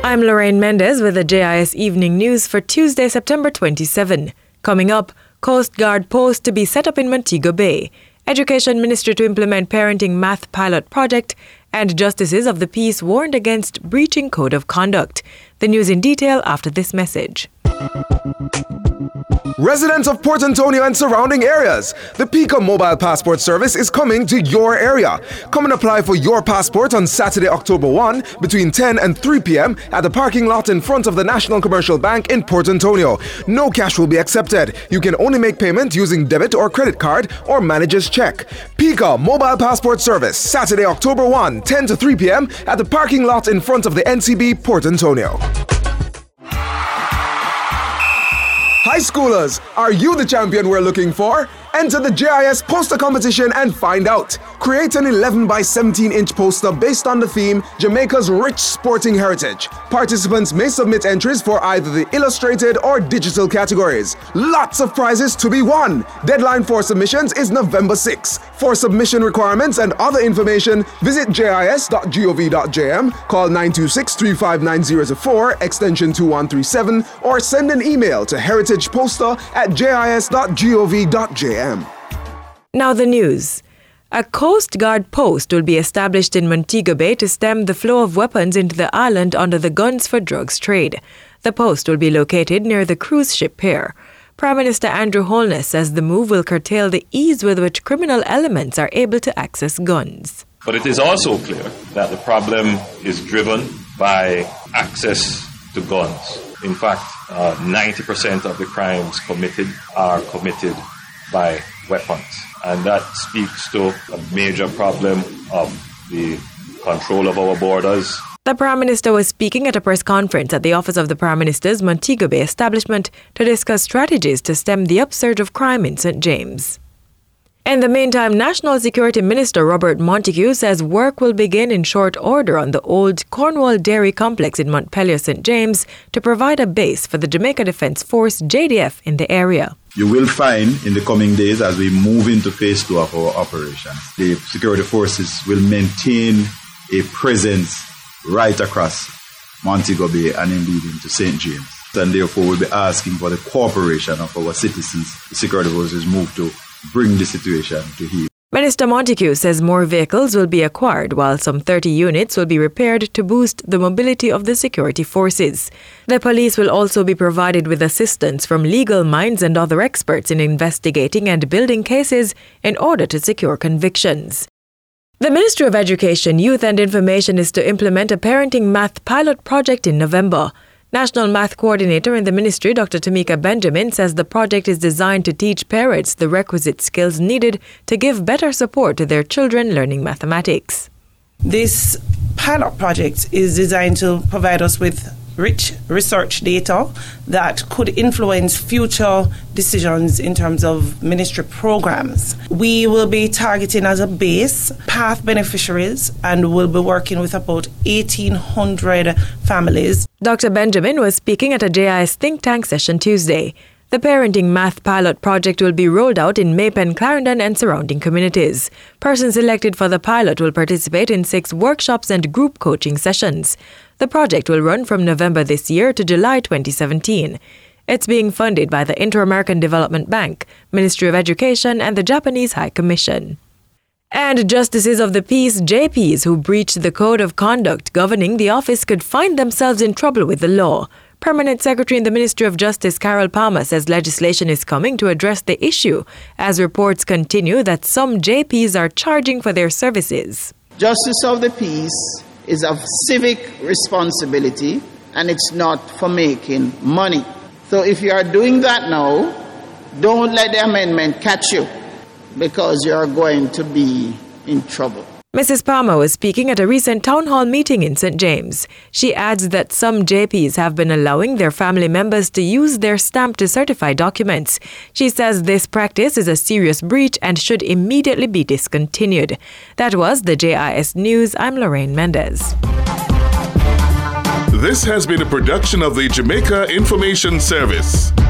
I'm Lorraine Mendez with the JIS Evening News for Tuesday, September 27. Coming up, Coast Guard post to be set up in Montego Bay, Education Minister to implement Parenting Math Pilot Project, and Justices of the Peace warned against breaching Code of Conduct. The news in detail after this message. Residents of Port Antonio and surrounding areas, the PICA mobile passport service is coming to your area. Come and apply for your passport on Saturday, October 1 between 10 and 3 p.m. at the parking lot in front of the National Commercial Bank in Port Antonio. No cash will be accepted. You can only make payment using debit or credit card or manager's check. PICA mobile passport service, Saturday, October 1, 10 to 3 p.m. at the parking lot in front of the NCB, Port Antonio. High schoolers, are you the champion we're looking for? Enter the JIS poster competition and find out. Create an 11 by 17 inch poster based on the theme Jamaica's rich sporting heritage. Participants may submit entries for either the illustrated or digital categories. Lots of prizes to be won. Deadline for submissions is November 6. For submission requirements and other information, visit jis.gov.jm, call 926-359-004, extension 2137, or send an email to heritageposter@jis.gov.jm. Now the news. A Coast Guard post will be established in Montego Bay to stem the flow of weapons into the island under the Guns for Drugs trade. The post will be located near the cruise ship pier. Prime Minister Andrew Holness says the move will curtail the ease with which criminal elements are able to access guns. But it is also clear that the problem is driven by access to guns. In fact, 90% of the crimes committed are committed by weapons. And that speaks to a major problem of the control of our borders. The Prime Minister was speaking at a press conference at the office of the Prime Minister's Montego Bay establishment to discuss strategies to stem the upsurge of crime in St. James. In the meantime, National Security Minister Robert Montague says work will begin in short order on the old Cornwall Dairy Complex in Montpelier, St. James, to provide a base for the Jamaica Defence Force, JDF, in the area. You will find in the coming days, as we move into phase 2 of our operations, the security forces will maintain a presence right across Montego Bay and indeed into St. James. And therefore we'll be asking for the cooperation of our citizens. The security forces move to bring the situation to heel. Minister Montague says more vehicles will be acquired, while some 30 units will be repaired to boost the mobility of the security forces. The police will also be provided with assistance from legal minds and other experts in investigating and building cases in order to secure convictions. The Ministry of Education, Youth and Information is to implement a parenting math pilot project in November. National Math Coordinator in the ministry, Dr. Tamika Benjamin, says the project is designed to teach parents the requisite skills needed to give better support to their children learning mathematics. This pilot project is designed to provide us with rich research data that could influence future decisions in terms of ministry programs. We will be targeting as a base PATH beneficiaries and will be working with about 1,800 families. Dr. Benjamin was speaking at a JIS think tank session Tuesday. The Parenting Math Pilot Project will be rolled out in Maypen, Clarendon and surrounding communities. Persons selected for the pilot will participate in 6 workshops and group coaching sessions. The project will run from November this year to July 2017. It's being funded by the Inter-American Development Bank, Ministry of Education and the Japanese High Commission. And Justices of the Peace, JPs, who breached the Code of Conduct governing the office could find themselves in trouble with the law. Permanent Secretary in the Ministry of Justice Carol Palmer says legislation is coming to address the issue, as reports continue that some JPs are charging for their services. Justice of the Peace is of civic responsibility, and it's not for making money. So if you are doing that now, don't let the amendment catch you, because you are going to be in trouble. Mrs. Palmer was speaking at a recent town hall meeting in St. James. She adds that some JPs have been allowing their family members to use their stamp to certify documents. She says this practice is a serious breach and should immediately be discontinued. That was the JIS News. I'm Lorraine Mendez. This has been a production of the Jamaica Information Service.